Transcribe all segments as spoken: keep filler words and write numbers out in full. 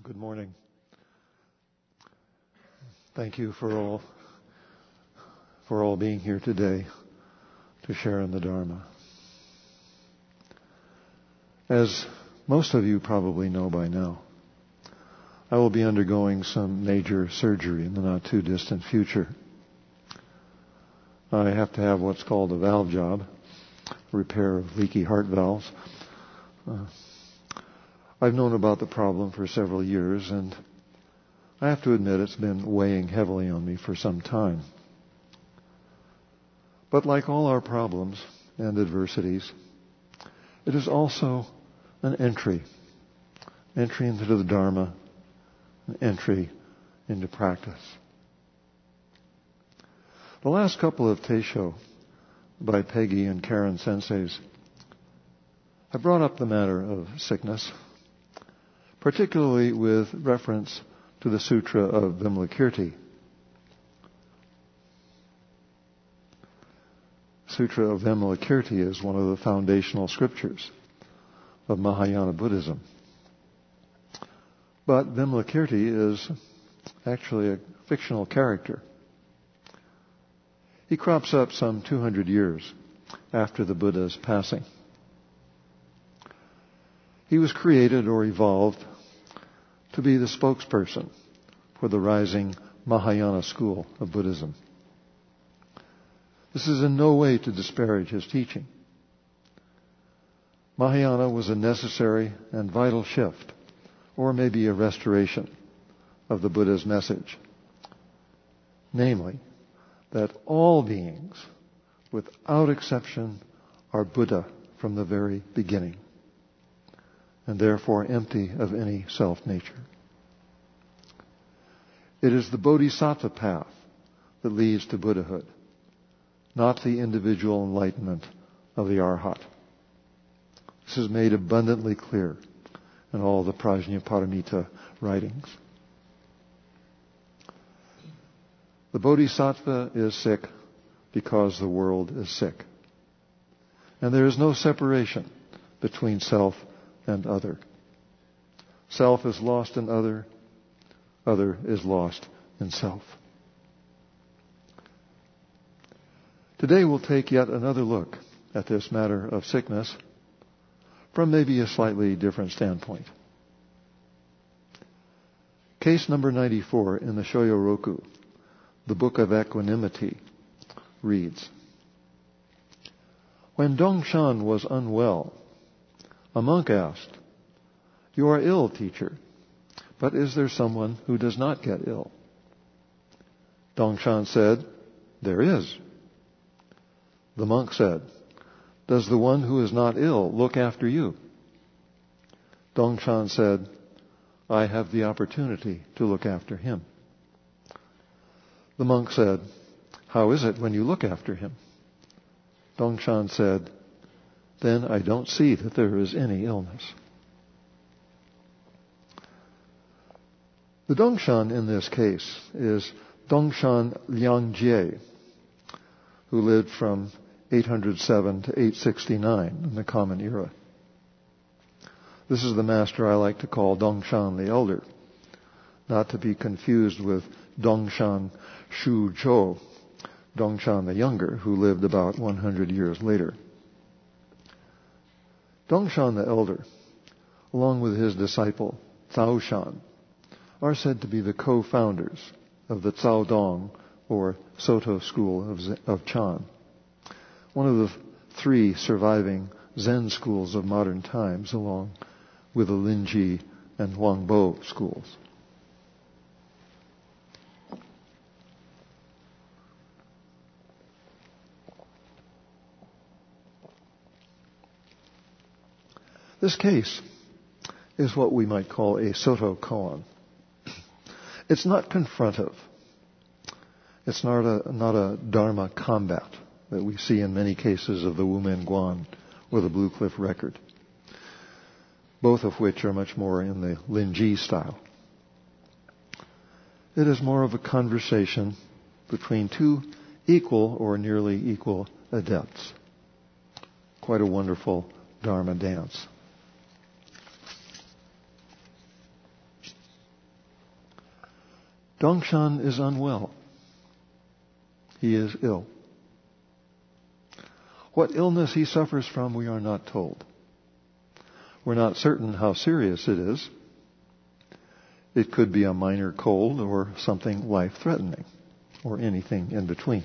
Good morning. Thank you for all for all being here today to share in the Dharma. As most of you probably know by now, I will be undergoing some major surgery in the not too distant future. I have to have what's called a valve job, repair of leaky heart valves. Uh, I've known about the problem for several years, and I have to admit it's been weighing heavily on me for some time. But like all our problems and adversities, it is also an entry, entry into the Dharma, an entry into practice. The last couple of Teisho by Peggy and Karen senseis have brought up the matter of sickness, particularly with reference to the Sutra of Vimalakirti. Sutra of Vimalakirti is one of the foundational scriptures of Mahayana Buddhism. But Vimalakirti is actually a fictional character. He crops up some two hundred years after the Buddha's passing. He was created or evolved to be the spokesperson for the rising Mahayana school of Buddhism. This is in no way to disparage his teaching. Mahayana was a necessary and vital shift, or maybe a restoration, of the Buddha's message. Namely, that all beings, without exception, are Buddha from the very beginning, and therefore empty of any self-nature. It is the bodhisattva path that leads to Buddhahood, not the individual enlightenment of the arhat. This is made abundantly clear in all the Prajnaparamita writings. The bodhisattva is sick because the world is sick. And there is no separation between self and other. Self is lost in other. Other is lost in self. Today we'll take yet another look at this matter of sickness from maybe a slightly different standpoint. Case number ninety-four in the Shoyoroku, the Book of Equanimity, reads, When Dongshan was unwell, a monk asked, You are ill, teacher, but is there someone who does not get ill? Dongshan said, There is. The monk said, Does the one who is not ill look after you? Dongshan said, I have the opportunity to look after him. The monk said, How is it when you look after him? Dongshan said, Then I don't see that there is any illness. The Dongshan in this case is Dongshan Liangjie, who lived from eight hundred seven to eight sixty-nine in the Common Era. This is the master I like to call Dongshan the Elder, not to be confused with Dongshan Shuzhou, Dongshan the Younger, who lived about one hundred years later. Dongshan the Elder, along with his disciple Cao Shan, are said to be the co-founders of the Cao Dong, or Soto school of, Z- of Chan, one of the three surviving Zen schools of modern times, along with the Linji and Huangbo schools. This case is what we might call a Soto koan. It's not confrontive. It's not a, not a Dharma combat that we see in many cases of the Wumen Guan or the Blue Cliff Record, both of which are much more in the Linji style. It is more of a conversation between two equal or nearly equal adepts. Quite a wonderful Dharma dance. Dongshan is unwell. He is ill. What illness he suffers from, we are not told. We're not certain how serious it is. It could be a minor cold or something life-threatening, or anything in between.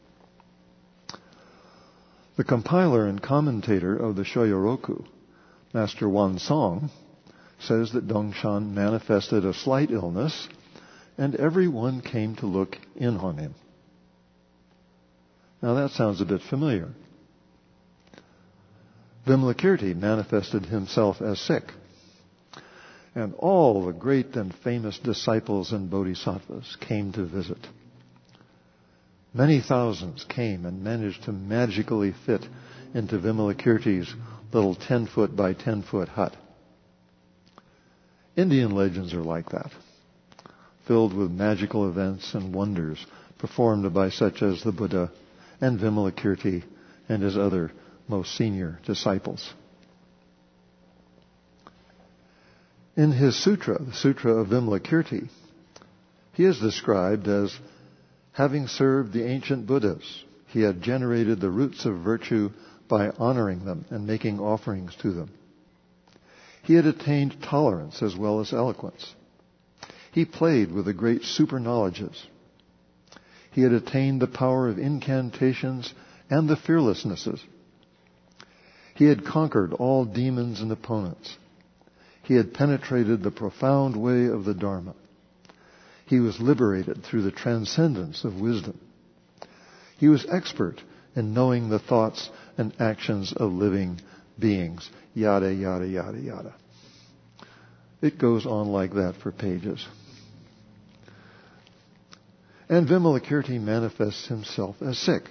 The compiler and commentator of the Shoyoroku, Master Wan Song, says that Dongshan manifested a slight illness, and everyone came to look in on him. Now that sounds a bit familiar. Vimalakirti manifested himself as sick, and all the great and famous disciples and bodhisattvas came to visit. Many thousands came and managed to magically fit into Vimalakirti's little ten-foot by ten-foot hut. Indian legends are like that, filled with magical events and wonders performed by such as the Buddha and Vimalakirti and his other most senior disciples. In his sutra, the Sutra of Vimalakirti, he is described as having served the ancient Buddhas. He had generated the roots of virtue by honoring them and making offerings to them. He had attained tolerance as well as eloquence. He played with the great super knowledges. He had attained the power of incantations and the fearlessnesses. He had conquered all demons and opponents. He had penetrated the profound way of the Dharma. He was liberated through the transcendence of wisdom. He was expert in knowing the thoughts and actions of living beings. Yada, yada, yada, yada. It goes on like that for pages. And Vimalakirti manifests himself as sick.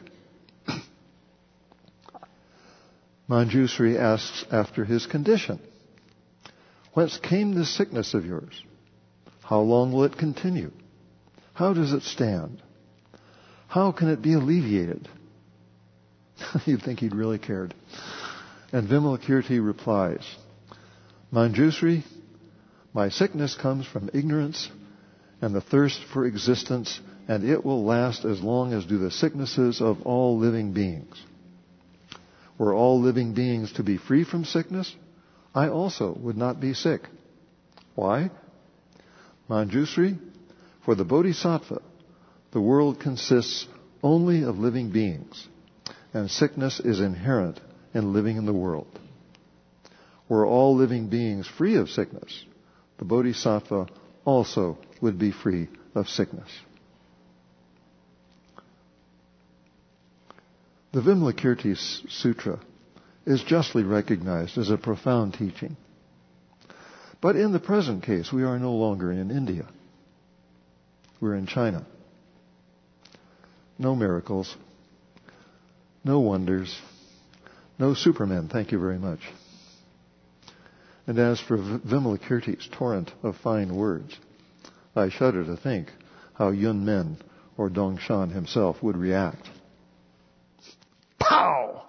Manjusri asks after his condition. Whence came this sickness of yours? How long will it continue? How does it stand? How can it be alleviated? You'd think he'd really cared. And Vimalakirti replies, Manjusri, my sickness comes from ignorance and the thirst for existence, and it will last as long as do the sicknesses of all living beings. Were all living beings to be free from sickness, I also would not be sick. Why? Manjusri, for the Bodhisattva, the world consists only of living beings, and sickness is inherent in living in the world. Were all living beings free of sickness, the Bodhisattva also would be free of sickness. The Vimalakirti Sutra is justly recognized as a profound teaching. But in the present case, we are no longer in India. We're in China. No miracles, no wonders, no supermen, thank you very much. And as for Vimalakirti's torrent of fine words, I shudder to think how Yun Men or Dongshan himself would react. Pow!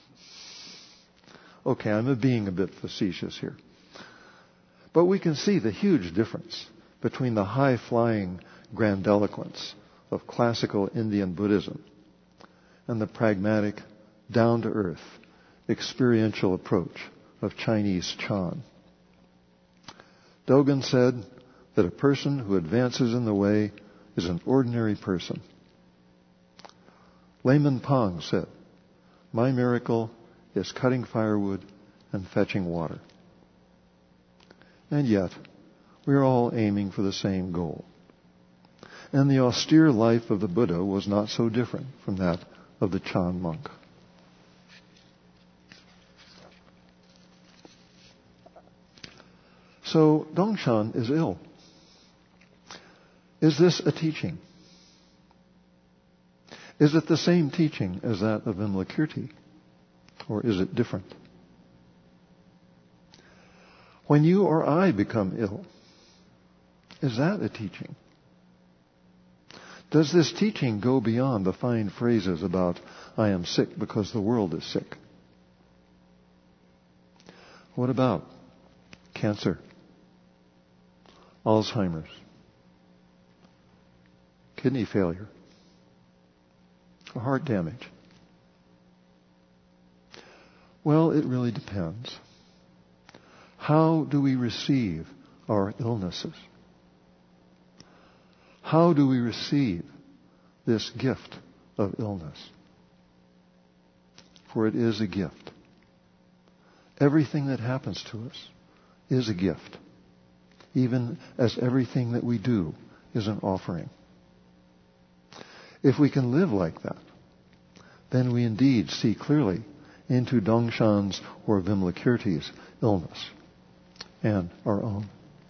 Okay, I'm being a bit facetious here. But we can see the huge difference between the high-flying grandiloquence of classical Indian Buddhism and the pragmatic, down-to-earth, experiential approach of Chinese Chan. Dogen said that a person who advances in the way is an ordinary person. Layman Pang said, my miracle is cutting firewood and fetching water. And yet, we're all aiming for the same goal. And the austere life of the Buddha was not so different from that of the Chan monk. So, Dongshan is ill. Is this a teaching? Is it the same teaching as that of Vimalakirti? Or is it different? When you or I become ill, is that a teaching? Does this teaching go beyond the fine phrases about, I am sick because the world is sick? What about cancer, Alzheimer's, kidney failure, or heart damage? Well, it really depends. How do we receive our illnesses? How do we receive this gift of illness? For it is a gift. Everything that happens to us is a gift, even as everything that we do is an offering. If we can live like that, then we indeed see clearly into Dongshan's or Vimalakirti's illness and our own.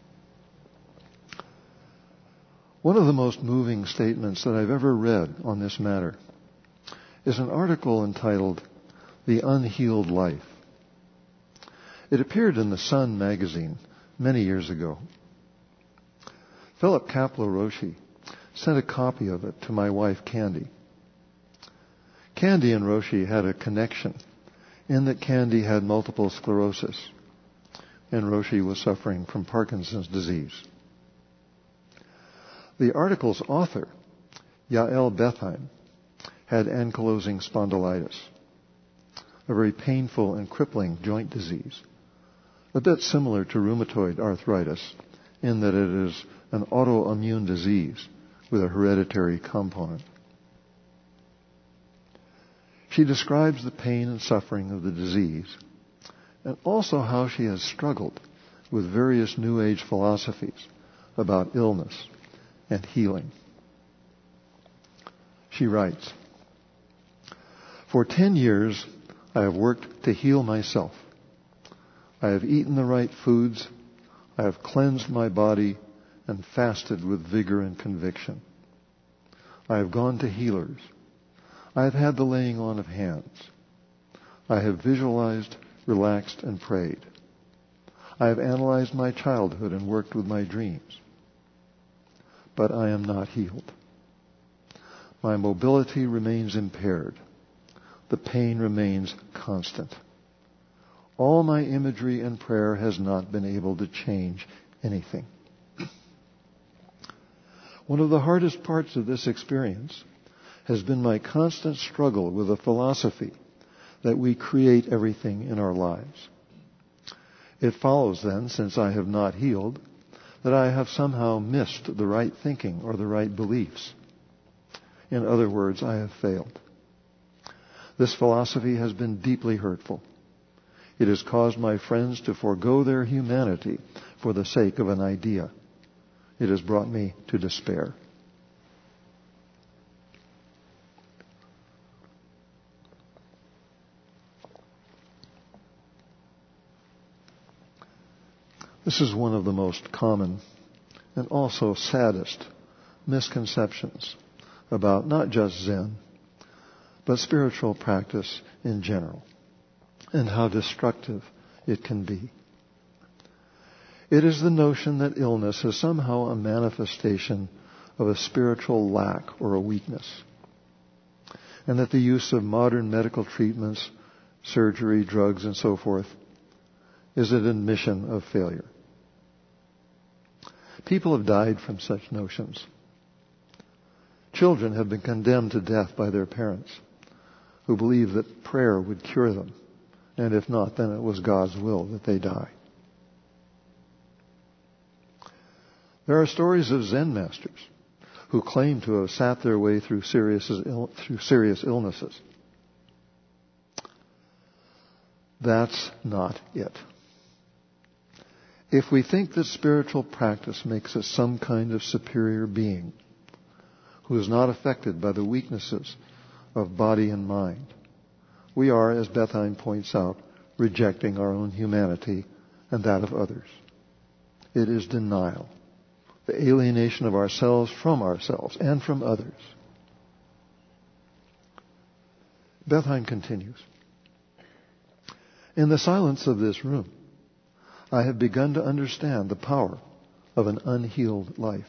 One of the most moving statements that I've ever read on this matter is an article entitled "The Unhealed Life." It appeared in the Sun magazine many years ago. Philip Kapleau-Roshi sent a copy of it to my wife, Candy. Candy and Roshi had a connection in that Candy had multiple sclerosis and Roshi was suffering from Parkinson's disease. The article's author, Yael Bethheim, had ankylosing spondylitis, a very painful and crippling joint disease, a bit similar to rheumatoid arthritis in that it is an autoimmune disease with a hereditary component. She describes the pain and suffering of the disease and also how she has struggled with various New Age philosophies about illness and healing. She writes, "For ten years, I have worked to heal myself. I have eaten the right foods. I have cleansed my body and fasted with vigor and conviction. I have gone to healers. I have had the laying on of hands. I have visualized, relaxed, and prayed. I have analyzed my childhood and worked with my dreams. But I am not healed. My mobility remains impaired. The pain remains constant. All my imagery and prayer has not been able to change anything." One of the hardest parts of this experience has been my constant struggle with the philosophy that we create everything in our lives. It follows then, since I have not healed, that I have somehow missed the right thinking or the right beliefs. In other words, I have failed. This philosophy has been deeply hurtful. It has caused my friends to forego their humanity for the sake of an idea. It has brought me to despair. This is one of the most common and also saddest misconceptions about not just Zen, but spiritual practice in general, and how destructive it can be. It is the notion that illness is somehow a manifestation of a spiritual lack or a weakness, and that the use of modern medical treatments, surgery, drugs, and so forth is an admission of failure. People have died from such notions. Children have been condemned to death by their parents, who believed that prayer would cure them, and if not, then it was God's will that they die. There are stories of Zen masters who claim to have sat their way through serious, through serious illnesses. That's not it. If we think that spiritual practice makes us some kind of superior being who is not affected by the weaknesses of body and mind, we are, as Bethheim points out, rejecting our own humanity and that of others. It is denial, the alienation of ourselves from ourselves and from others. Bethheim continues, "In the silence of this room, I have begun to understand the power of an unhealed life.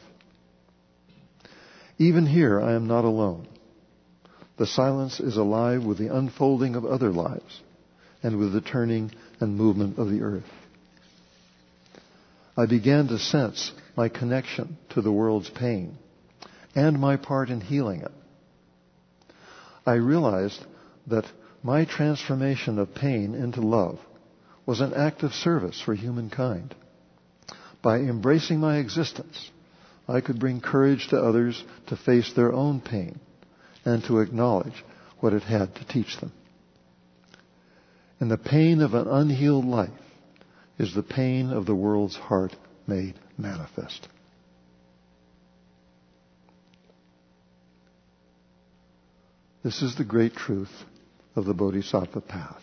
Even here, I am not alone. The silence is alive with the unfolding of other lives and with the turning and movement of the earth. I began to sense my connection to the world's pain and my part in healing it. I realized that my transformation of pain into love was an act of service for humankind. By embracing my existence, I could bring courage to others to face their own pain and to acknowledge what it had to teach them. And the pain of an unhealed life is the pain of the world's heart made manifest. This is the great truth of the Bodhisattva path.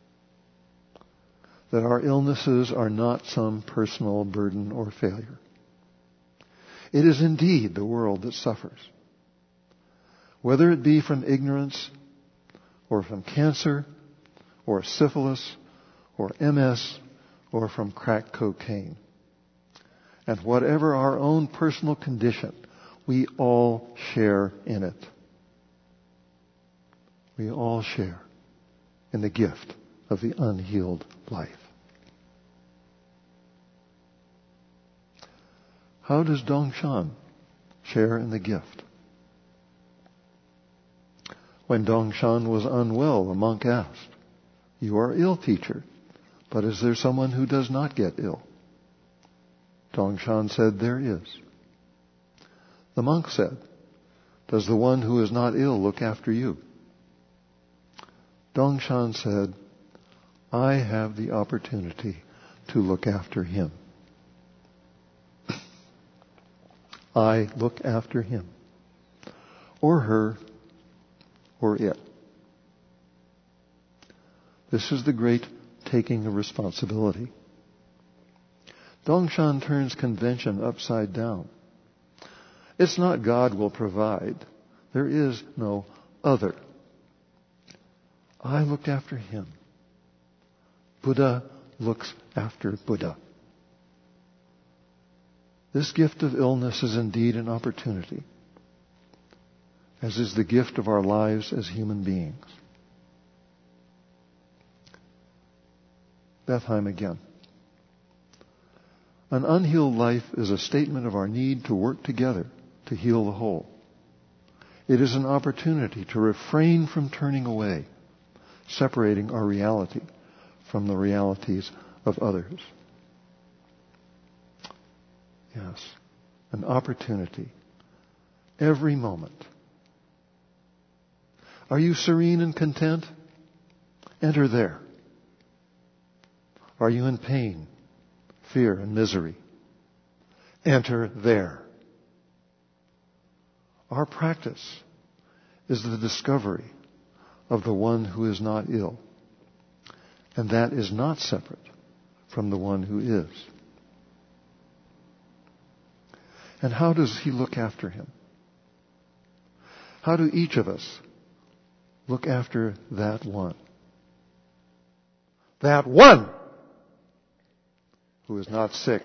That our illnesses are not some personal burden or failure. It is indeed the world that suffers. Whether it be from ignorance, or from cancer, or syphilis, or M S, or from crack cocaine. And whatever our own personal condition, we all share in it. We all share in the gift of the unhealed life. How does Dongshan share in the gift? When Dongshan was unwell, the monk asked, "You are ill, teacher, but is there someone who does not get ill?" Dongshan said, "There is." The monk said, "Does the one who is not ill look after you?" Dongshan said, "I have the opportunity to look after him. I look after him, or her, or it." This is the great taking of responsibility. Dongshan turns convention upside down. It's not God will provide. There is no other. I look after him. Buddha looks after Buddha. This gift of illness is indeed an opportunity, as is the gift of our lives as human beings. Bethheim again. An unhealed life is a statement of our need to work together to heal the whole. It is an opportunity to refrain from turning away, separating our reality from the realities of others. Yes, an opportunity every moment. Are you serene and content? Enter there. Are you in pain, fear, and misery? Enter there. Our practice is the discovery of the one who is not ill, and that is not separate from the one who is. And how does he look after him? How do each of us look after that one? That one who is not sick,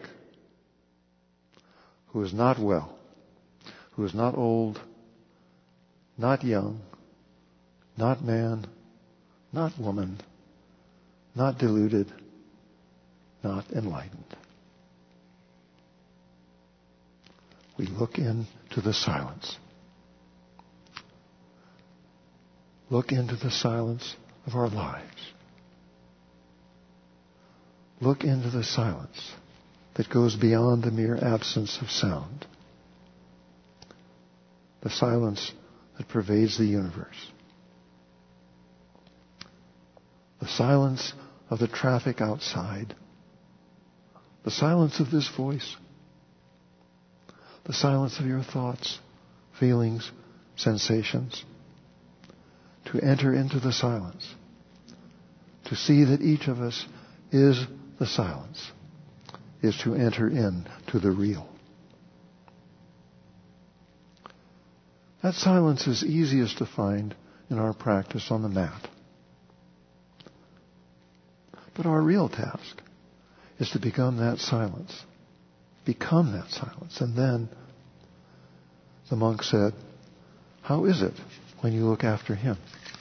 who is not well, who is not old, not young, not man, not woman, not deluded, not enlightened. We look into the silence. Look into the silence of our lives. Look into the silence that goes beyond the mere absence of sound. The silence that pervades the universe. The silence of the traffic outside. The silence of this voice. The silence of your thoughts, feelings, sensations. To enter into the silence. To see that each of us is the silence. Is to enter into the real. That silence is easiest to find in our practice on the mat. But our real task is to become that silence. Become that silence. And then the monk said, "How is it when you look after him?"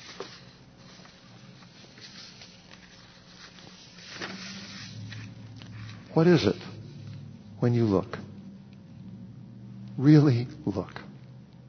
What is it when you look? Really look.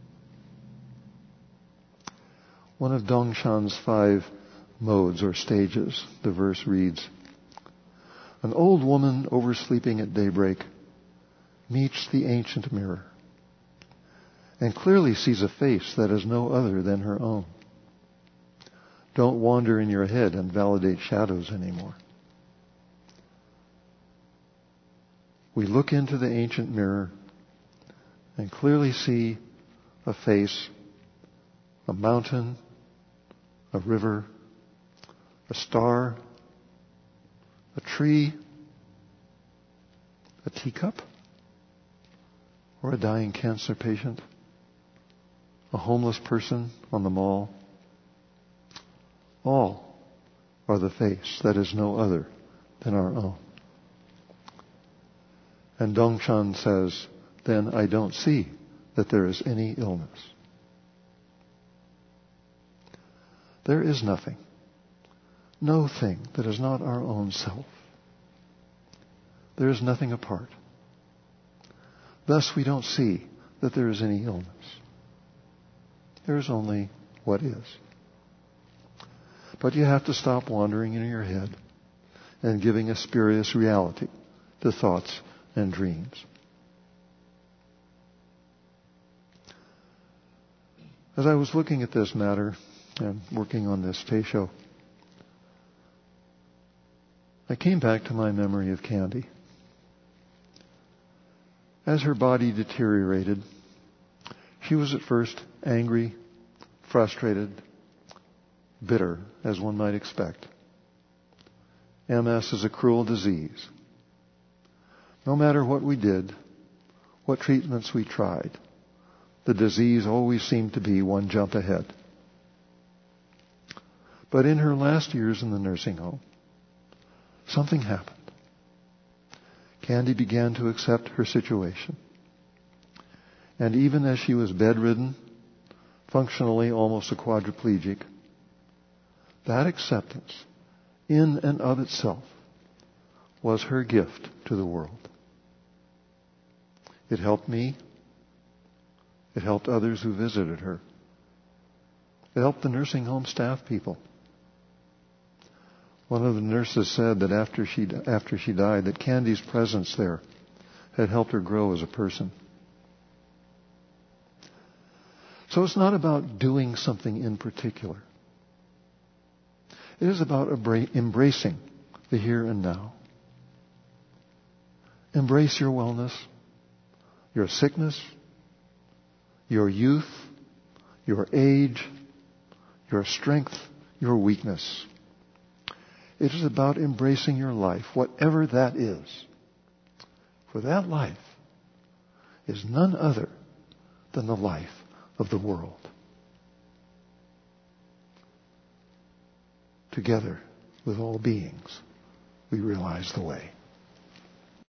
one of Dongshan's five modes or stages. The verse reads, "An old woman oversleeping at daybreak meets the ancient mirror and clearly sees a face that is no other than her own. Don't wander in your head and validate shadows anymore. We look into the ancient mirror and clearly see a face, a mountain, a river, a star, a tree, a teacup, or a dying cancer patient, a homeless person on the mall. All are the face that is no other than our own." And Dongshan says, "Then I don't see that there is any illness." There is nothing, no thing that is not our own self. There is nothing apart. Thus we don't see that there is any illness. There is only what is. But you have to stop wandering in your head and giving a spurious reality to thoughts and dreams. As I was looking at this matter and working on this Teisho, I came back to my memory of Candy. As her body deteriorated, she was at first angry, frustrated, bitter, as one might expect. M S is a cruel disease. No matter what we did, what treatments we tried, the disease always seemed to be one jump ahead. But in her last years in the nursing home, something happened. Candy began to accept her situation. And even as she was bedridden, functionally almost a quadriplegic, that acceptance, in and of itself, was her gift to the world. It helped me. It helped others who visited her. It helped the nursing home staff people. One of the nurses said that after she after she died, that Candy's presence there had helped her grow as a person. So it's not about doing something in particular. It is about embracing the here and now. Embrace your wellness, your sickness, your youth, your age, your strength, your weakness. It is about embracing your life, whatever that is. For that life is none other than the life of the world. Together with all beings, we realize the way.